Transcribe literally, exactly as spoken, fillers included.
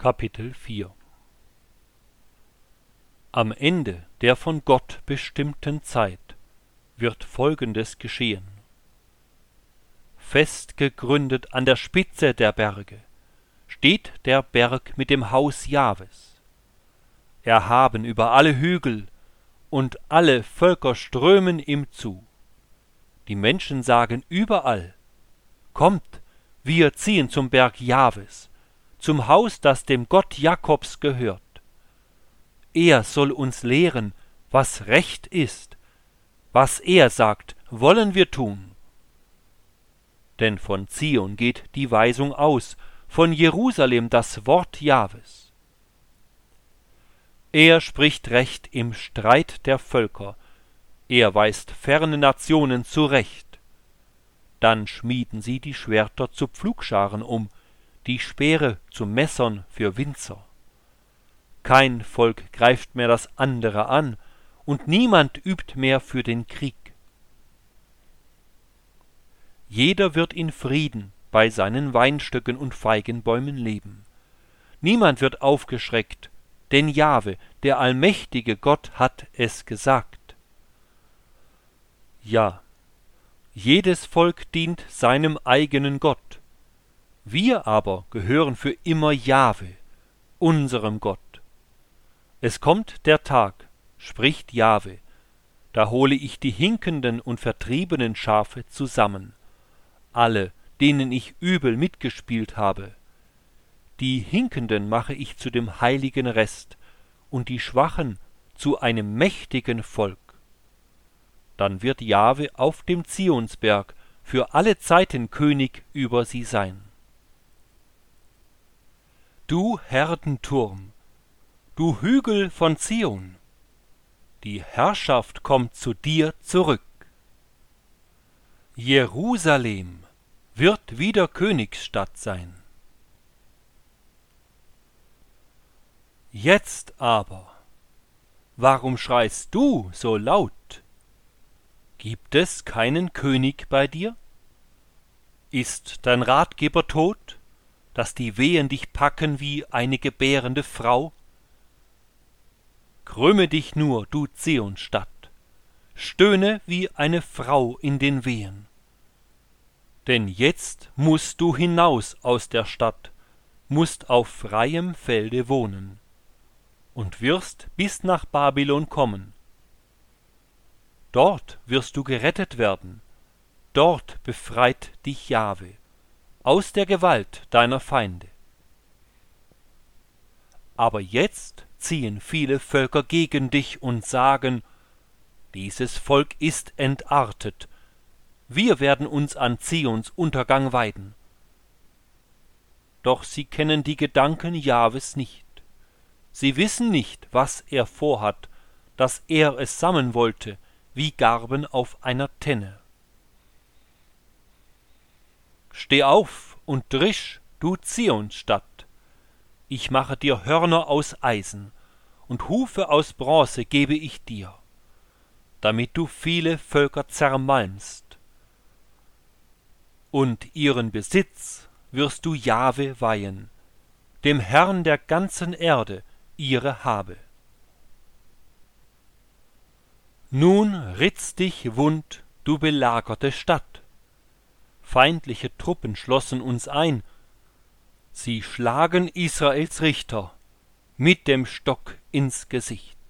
Kapitel vier. Am Ende der von Gott bestimmten Zeit wird Folgendes geschehen. Fest gegründet an der Spitze der Berge steht der Berg mit dem Haus Jahves, erhaben über alle Hügel, und alle Völker strömen ihm zu. Die Menschen sagen überall: Kommt, wir ziehen zum Berg Jahves, zum Haus, das dem Gott Jakobs gehört. Er soll uns lehren, was recht ist. Was er sagt, wollen wir tun. Denn von Zion geht die Weisung aus, von Jerusalem das Wort Jahves. Er spricht Recht im Streit der Völker, er weist ferne Nationen zurecht. Dann schmieden sie die Schwerter zu Pflugscharen um, die Speere zu Messern für Winzer. Kein Volk greift mehr das andere an, und niemand übt mehr für den Krieg. Jeder wird in Frieden bei seinen Weinstöcken und Feigenbäumen leben. Niemand wird aufgeschreckt, denn Jahwe, der allmächtige Gott, hat es gesagt. Ja, jedes Volk dient seinem eigenen Gott. Wir aber gehören für immer Jahwe, unserem Gott. Es kommt der Tag, spricht Jahwe, da hole ich die hinkenden und vertriebenen Schafe zusammen, alle, denen ich übel mitgespielt habe. Die Hinkenden mache ich zu dem heiligen Rest und die Schwachen zu einem mächtigen Volk. Dann wird Jahwe auf dem Zionsberg für alle Zeiten König über sie sein. Du Herdenturm, du Hügel von Zion, die Herrschaft kommt zu dir zurück. Jerusalem wird wieder Königsstadt sein. Jetzt aber, warum schreist du so laut? Gibt es keinen König bei dir? Ist dein Ratgeber tot, dass die Wehen dich packen wie eine gebärende Frau? Krümme dich nur, du Zionsstadt, stöhne wie eine Frau in den Wehen. Denn jetzt mußt du hinaus aus der Stadt, mußt auf freiem Felde wohnen, und wirst bis nach Babylon kommen. Dort wirst du gerettet werden, dort befreit dich Jahwe aus der Gewalt deiner Feinde. Aber jetzt ziehen viele Völker gegen dich und sagen: Dieses Volk ist entartet, wir werden uns an Zions Untergang weiden. Doch sie kennen die Gedanken Jahwes nicht. Sie wissen nicht, was er vorhat, dass er es sammeln wollte, wie Garben auf einer Tenne. Steh auf und drisch, du Zionsstadt, ich mache dir Hörner aus Eisen, und Hufe aus Bronze gebe ich dir, damit du viele Völker zermalmst. Und ihren Besitz wirst du Jahwe weihen, dem Herrn der ganzen Erde ihre Habe. Nun ritzt dich wund, du belagerte Stadt. Feindliche Truppen schlossen uns ein. Sie schlagen Israels Richter mit dem Stock ins Gesicht.